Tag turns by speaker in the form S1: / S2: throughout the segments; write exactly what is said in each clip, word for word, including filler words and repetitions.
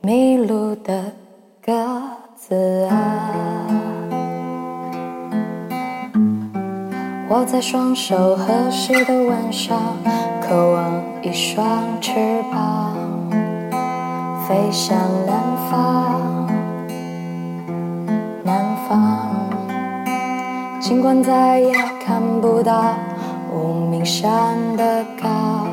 S1: 迷路的鸽子啊，我在双手合十的晚上，渴望一双翅膀，飞向南方，南方。尽管再也看不到无名山的高，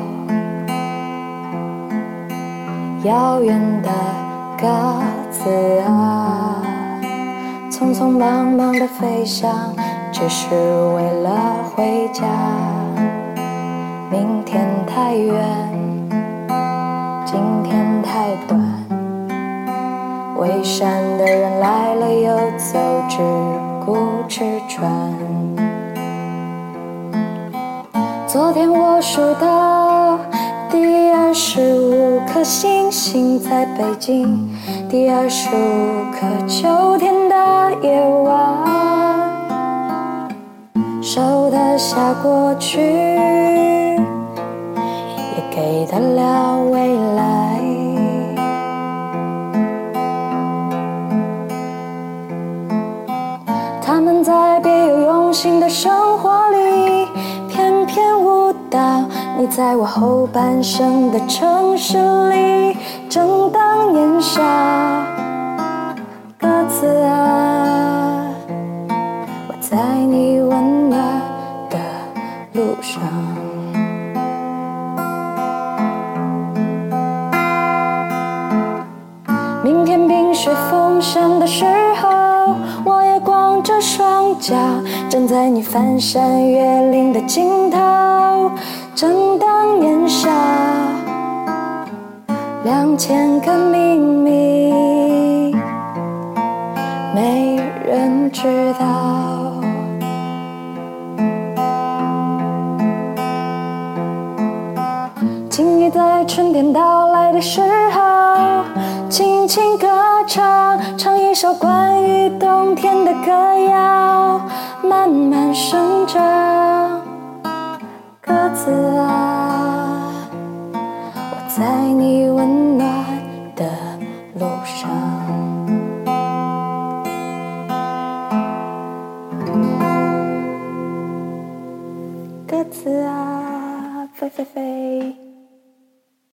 S1: 遥远的鸽子啊，匆匆忙忙的飞翔，只是为了回家。明天太远，今天太短，围山的人来了又走，只顾吃穿。昨天我数到第二十五颗星星在北京，第二十五个秋天的夜晚，收得下过去，也给得了未来。他们在别有用心的生活里翩翩舞蹈，你在我后半生的城市里正当年少。鸽子啊，我在你温暖的路上。明天冰雪封山的时候，我也光着双脚站在你翻山越岭的尽头，正当年少。两千个秘密没人知道，请你在春天到来的时候轻轻歌唱，唱一首关于冬天的歌谣，慢慢生长。鸽子啊，我在你温暖的路上。鸽子啊。